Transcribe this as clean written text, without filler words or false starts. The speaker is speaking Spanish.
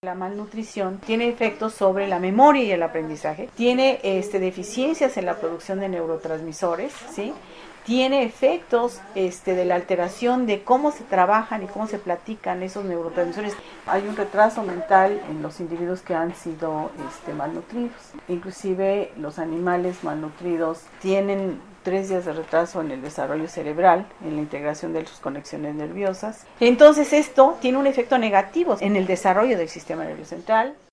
La malnutrición tiene efectos sobre la memoria y el aprendizaje, tiene deficiencias en la producción de neurotransmisores, ¿sí? Tiene efectos de la alteración de cómo se trabajan y cómo se platican esos neurotransmisores. Hay un retraso mental en los individuos que han sido malnutridos. Inclusive los animales malnutridos tienen 3 días de retraso en el desarrollo cerebral, en la integración de sus conexiones nerviosas. Entonces esto tiene un efecto negativo en el desarrollo del sistema nervioso central.